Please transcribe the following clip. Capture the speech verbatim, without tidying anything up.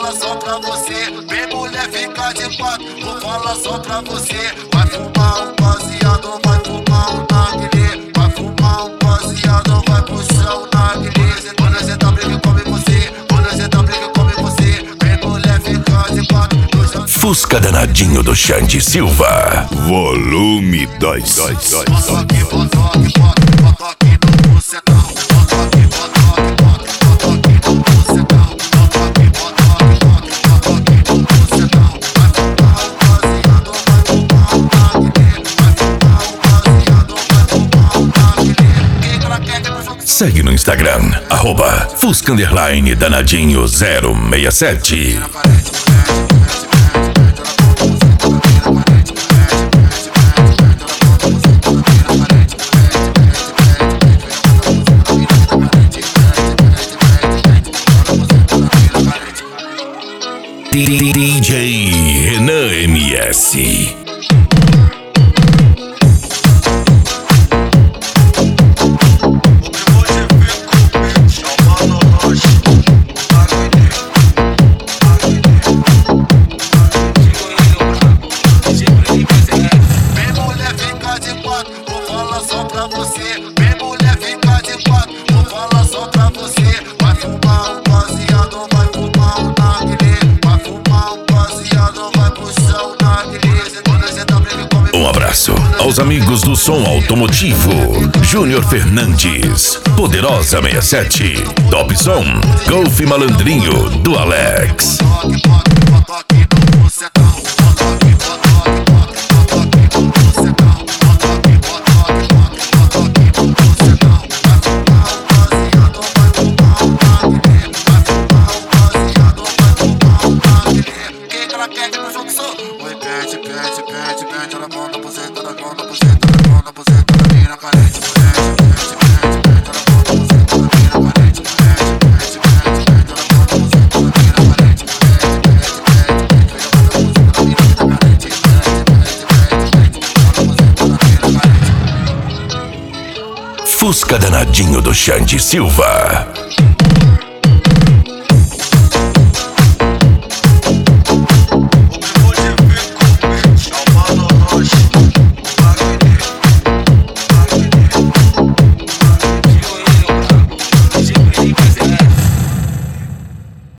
falar só pra você. Vem mulher, fica de quatro, vou falar só pra você. Vai fumar um baseado, vai fumar um narguilé. Vai fumar um baseado, vai puxar um narguilé. Quando você tá briga, come você. Quando você tá briga, come você. Vem mulher, fica de quatro. Fusca danadinho do Xande Silva. Volume dois. Bota aqui, bota aqui, bota aqui no bucetão. Bota aqui, bota aqui, bota aqui no bucetão. Bota aqui, bota aqui, bota aqui no bucetão. Vai fumar um baseado, vai fumar um narguilé. Vai fumar um baseado, vai fumar um narguilé. Quem craqueca no jogo. Segue no Instagram, arroba Fusca underline danadinho zero seis sete. D J Renan M S. Vem mulher, fica de quatro, vou falar só pra você. Vem mulher, fica de quatro, vou falar só pra você. Vai fumar um baseado, vai fumar um narguilé. Vai fumar um baseado, vai puxar um narguilé. Quando você tá briga, come. Um abraço aos amigos do som automotivo. Júnior Fernandes, Poderosa sessenta e sete, Top Som, Golf Malandrinho do Alex. Bota aqui no bucetão. Bota aqui, bota aqui, bota aqui no bucetão. Bota aqui, bota aqui, bota aqui no bucetão. Vai fumar um baseado, vai fumar um narguilé. Vai fumar um baseado, vai fumar um narguilé. Quem craqueca no jogo sou. Oi, pede, pede, pede, pede. Na mão, na buceta, na mão, na buceta, na mão, na buceta, na mina carente. Pede, pede, pede, pede. Na mão, na buceta, na mina carente. Pede, pede, pede, pede. Na mão, na buceta, na mina carente. Fusca danadinho do Xande Silva.